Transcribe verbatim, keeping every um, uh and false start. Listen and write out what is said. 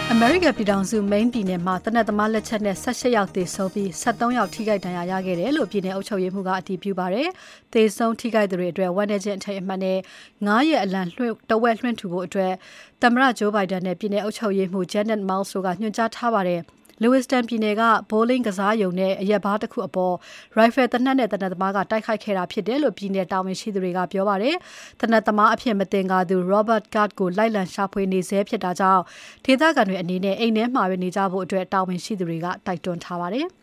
အမေရိကန်ပြည်ထောင်စု Maine ပြည်နယ်မှာတနက်သမားလက်ချက်နဲ့၁၈ယောက်သေဆုံးပြီး၁၃ယောက်ထိခိုက်ဒဏ်ရာရခဲ့တယ်လို့ပြည်နယ်အုပ်ချုပ်ရေးမှူးကအတည်ပြုပါတယ်။သေဆုံးထိခိုက်သူတွေအတွက်ဝမ်းနည်းခြင်းအထိမ်းအမှတ်နဲ့ငါးရက်အလံလွှင့်တဝက်လွှင့်ထူဖို့အတွက်သမ္မတ Joe Biden နဲ့ပြည်နယ်အုပ်ချုပ်ရေးမှူး Janet Mills တို့ကညွှန်ကြားထားပါတယ်။ Lewiston ပြည်နယ်က bowling ကစားရုံနဲ့အရက်ဘားတစ်ခုအပေါ် ရိုင်ဖယ်သေနတ်နဲ့သေနတ်သမားကတိုက်ခိုက်ခဲ့တာဖြစ်တယ်လို့ပြည်နယ်တာဝန်ရှိသူတွေကပြောပါတယ်။သေနတ်သမားအဖြစ်မသင်္ကာသူ Robert Card ကိုလိုက်လံရှာဖွေနေဆဲဖြစ်တာကြောင့်ဒေသခံတွေအနေနဲ့အိမ်ထဲမှာပဲနေကြဖို့တာဝန်ရှိသူတွေကတိုက်တွန်းထားပါတယ်။